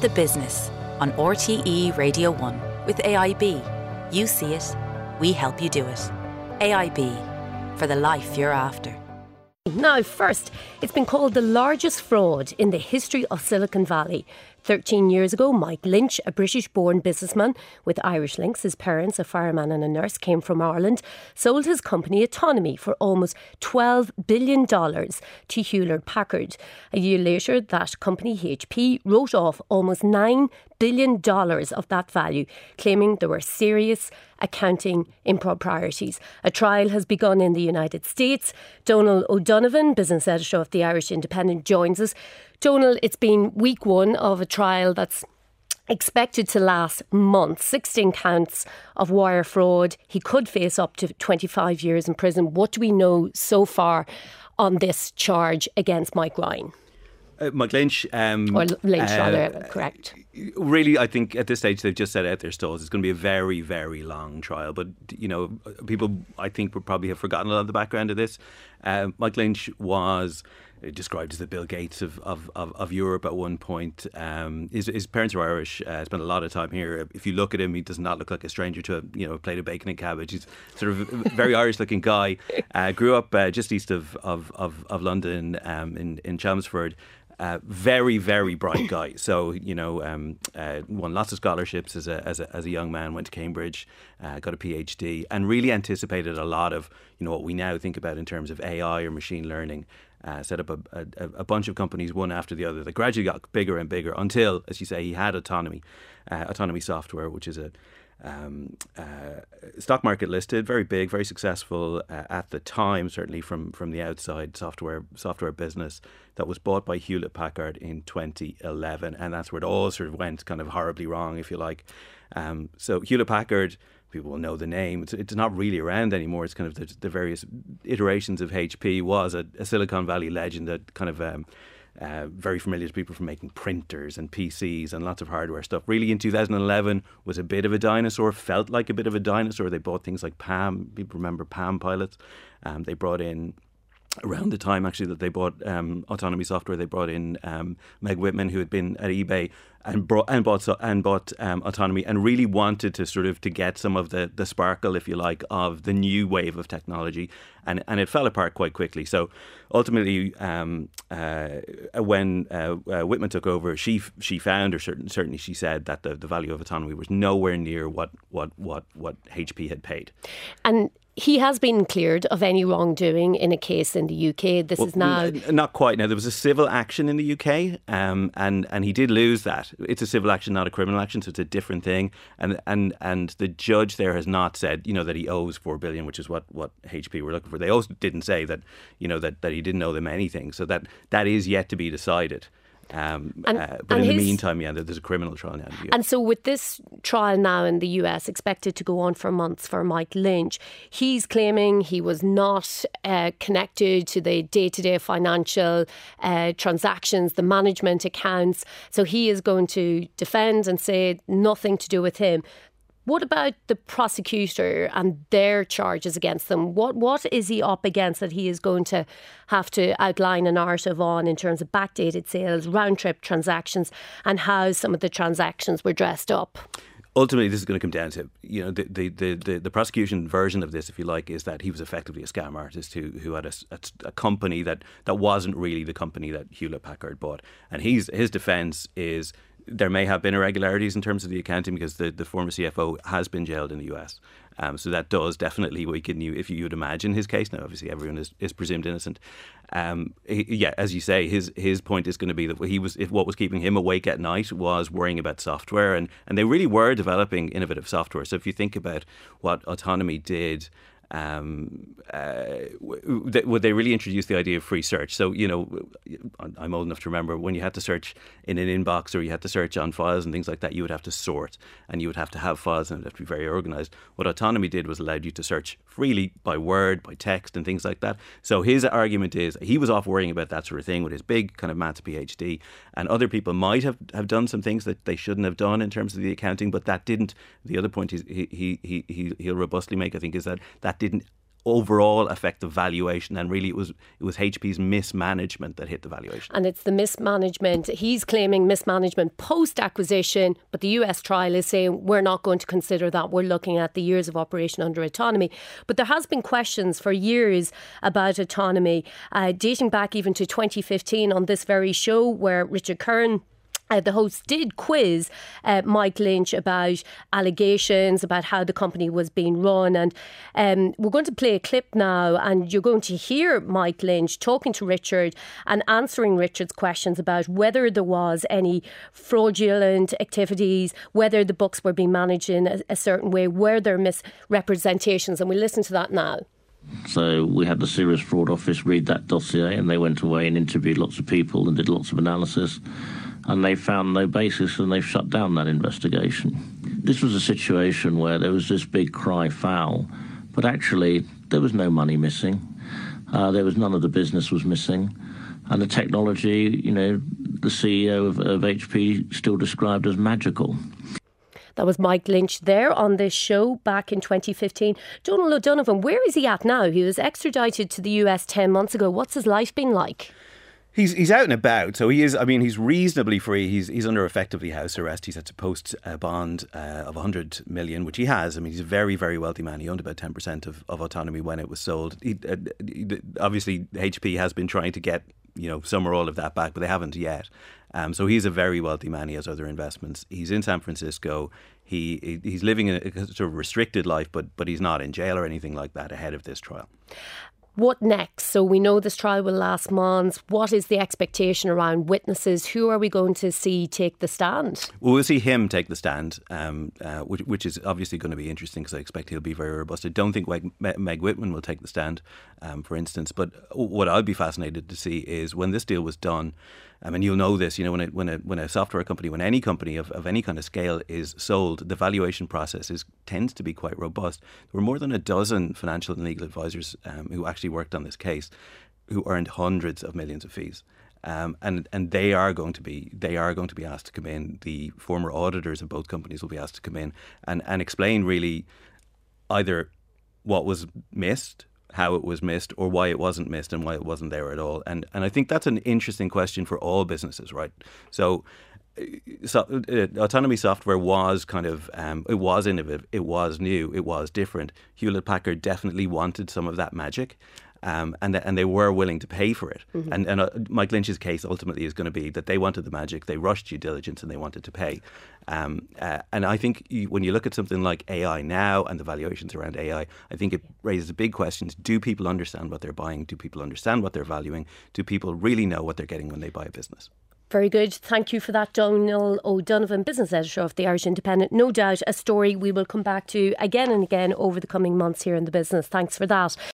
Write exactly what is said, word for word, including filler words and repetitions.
The Business on R T E Radio one with A I B. You see it, we help you do it. A I B, for the life you're after. Now, first, it's been called the largest fraud in the history of Silicon Valley. Thirteen years ago, Mike Lynch, a British-born businessman with Irish links, his parents, a fireman and a nurse, came from Ireland, sold his company Autonomy for almost twelve billion dollars to Hewlett-Packard. A year later, that company, H P, wrote off almost nine billion dollars of that value, claiming there were serious accounting improprieties. A trial has begun in the United States. Donal O'Donovan, business editor of the Irish Independent, joins us. Donal, it's been week one of a trial that's expected to last months. sixteen counts of wire fraud. He could face up to twenty-five years in prison. What do we know so far on this charge against Mike Ryan? Uh, Mike Lynch. Um, or Lynch, uh, rather, correct. Really, I think at this stage they've just set out their stalls. It's going to be a very, very long trial. But, you know, people, I think, would probably have forgotten a lot of the background of this. Uh, Mike Lynch was described as the Bill Gates of, of, of, of Europe at one point. Um, his, his parents are Irish, uh, spent a lot of time here. If you look at him, he does not look like a stranger to a, you know, a plate of bacon and cabbage. He's sort of a very Irish looking guy. Uh, grew up uh, just east of, of, of, of London, um, in, in Chelmsford. Uh, very, very bright guy. So, you know, um, uh, won lots of scholarships as a, as a as a young man, went to Cambridge, uh, got a PhD, and really anticipated a lot of, you know, what we now think about in terms of A I or machine learning. Uh, set up a, a, a bunch of companies, one after the other, that gradually got bigger and bigger until, as you say, he had Autonomy, uh, Autonomy Software, which is a um, uh, stock market listed, very big, very successful uh, at the time, certainly from, from the outside software software business that was bought by Hewlett-Packard in twenty eleven. And that's where it all sort of went kind of horribly wrong, if you like. Um, so Hewlett-Packard, people will know the name. It's, it's not really around anymore. It's kind of the, the various iterations of H P. Was a, a Silicon Valley legend that kind of um, uh, very familiar to people from making printers and P Cs and lots of hardware stuff. Really, in two thousand eleven, was a bit of a dinosaur, felt like a bit of a dinosaur. They bought things like Palm. People remember Palm Pilots. Um, they brought in, around the time actually that they bought um, Autonomy Software, they brought in um, Meg Whitman, who had been at eBay and brought and bought and bought um, Autonomy, and really wanted to sort of to get some of the the sparkle, if you like, of the new wave of technology, and and it fell apart quite quickly. So ultimately, um, uh, when uh, uh, Whitman took over, she she found, or certain, certainly she said, that the, the value of Autonomy was nowhere near what what what what H P had paid. And he has been cleared of any wrongdoing in a case in the U K. This well, is now... N- not quite. Now, there was a civil action in the U K, um, and, and he did lose that. It's a civil action, not a criminal action, so it's a different thing. And and and the judge there has not said, you know, that he owes four billion dollars, which is what, what H P were looking for. They also didn't say that, you know, that, that he didn't owe them anything. So that that is yet to be decided. Um, and, uh, but in his, the meantime, yeah, there's a criminal trial now. And so with this trial now in the U S expected to go on for months for Mike Lynch, he's claiming he was not uh, connected to the day-to-day financial uh, transactions, the management accounts. So he is going to defend and say nothing to do with him. What about the prosecutor and their charges against them? What what is he up against that he is going to have to outline a narrative on in terms of backdated sales, round-trip transactions, and how some of the transactions were dressed up? Ultimately, this is going to come down to, you know, the the, the, the, the prosecution version of this, if you like, is that he was effectively a scam artist who who had a, a, a company that, that wasn't really the company that Hewlett-Packard bought. And he's, his defence is there may have been irregularities in terms of the accounting because the, the former C F O has been jailed in the U S. Um, so that does definitely weaken you if you would imagine his case. Now, obviously, everyone is, is presumed innocent. Um, he, yeah, as you say, his his point is going to be that he was if what was keeping him awake at night was worrying about software, and, and they really were developing innovative software. So if you think about what Autonomy did, Um, uh, w- they, they really introduced the idea of free search. So, you know, I'm old enough to remember when you had to search in an inbox or you had to search on files and things like that, you would have to sort and you would have to have files and it would have to be very organised. What Autonomy did was allowed you to search freely by word, by text and things like that. So his argument is he was off worrying about that sort of thing with his big kind of maths PhD, and other people might have, have done some things that they shouldn't have done in terms of the accounting, but that didn't. The other point he's, he, he, he, he'll robustly make, I think, is that that didn't overall affect the valuation, and really it was it was H P's mismanagement that hit the valuation. And it's the mismanagement. He's claiming mismanagement post-acquisition, but the U S trial is saying we're not going to consider that. We're looking at the years of operation under autonomy. But there has been questions for years about autonomy, uh, dating back even to twenty fifteen on this very show, where Richard Curran, Uh, the host, did quiz uh, Mike Lynch about allegations about how the company was being run. And um, we're going to play a clip now, and you're going to hear Mike Lynch talking to Richard and answering Richard's questions about whether there was any fraudulent activities, whether the books were being managed in a, a certain way, were there misrepresentations. And we listen to that now. So we had the Serious Fraud Office read that dossier, and they went away and interviewed lots of people and did lots of analysis. And they found no basis, and they've shut down that investigation. This was a situation where there was this big cry foul, but actually there was no money missing. Uh, there was none of the business was missing. And the technology, you know, the C E O of, of H P still described as magical. That was Mike Lynch there on this show back in twenty fifteen. Donald O'Donovan, where is he at now? He was extradited to the U S ten months ago. What's his life been like? He's he's out and about, so he is. I mean, he's reasonably free. He's he's under effectively house arrest. He's had to post a bond uh, of one hundred million, which he has. I mean, he's a very very wealthy man. He owned about ten percent of, of Autonomy when it was sold. He, uh, obviously, H P has been trying to get, you know, some or all of that back, but they haven't yet. Um, so he's a very wealthy man. He has other investments. He's in San Francisco. He he's living a, a sort of restricted life, but but he's not in jail or anything like that ahead of this trial. What next? So we know this trial will last months. What is the expectation around witnesses? Who are we going to see take the stand? Well, we'll see him take the stand, um, uh, which, which is obviously going to be interesting because I expect he'll be very robust. I don't think Meg, Meg Whitman will take the stand, um, for instance. But what I'll be fascinated to see is when this deal was done, I mean, you'll know this, you know, when a, when a, when a software company, when any company of, of any kind of scale is sold, the valuation process is, tends to be quite robust. There were more than a dozen financial and legal advisors um, who actually worked on this case who earned hundreds of millions of fees. Um, and and they are going to be they are going to be asked to come in. The former auditors of both companies will be asked to come in and, and explain really either what was missed, how it was missed, or why it wasn't missed and why it wasn't there at all. And and I think that's an interesting question for all businesses, right? So, so uh, Autonomy Software was kind of, um, it was innovative, it was new, it was different. Hewlett-Packard definitely wanted some of that magic. Um, and and they were willing to pay for it. Mm-hmm. And, and uh, Mike Lynch's case ultimately is going to be that they wanted the magic, they rushed due diligence, and they wanted to pay. Um, uh, and I think you, when you look at something like A I now and the valuations around A I, I think it raises big questions. Do people understand what they're buying? Do people understand what they're valuing? Do people really know what they're getting when they buy a business? Very good. Thank you for that, Donald O'Donovan, business editor of the Irish Independent. No doubt a story we will come back to again and again over the coming months here in the business. Thanks for that.